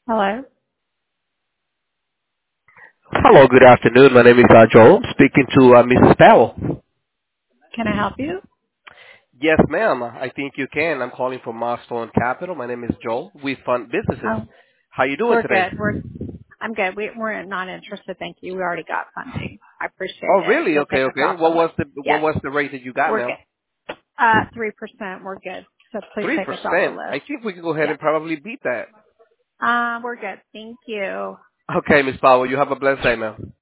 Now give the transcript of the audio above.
Hello. Hello, good afternoon. My name is Joel. I'm speaking to Mrs. Powell. Can I help you? Yes, ma'am. I think you can. I'm calling from Milestone Capital. My name is Joel. We fund businesses. Oh, How you doing we're today? good. I'm good. We're not interested. Thank you. We already got funding. I appreciate Oh, it. really? You'll Okay, take us okay. off the list. What Yes, was the rate that you got, we're ma'am? good. 3%. We're good. So please take us off the 3%. list. I think we can go ahead Yes. and probably beat that. We're good. Thank you. Okay, Miss Powell. You have a blessed day, ma'am.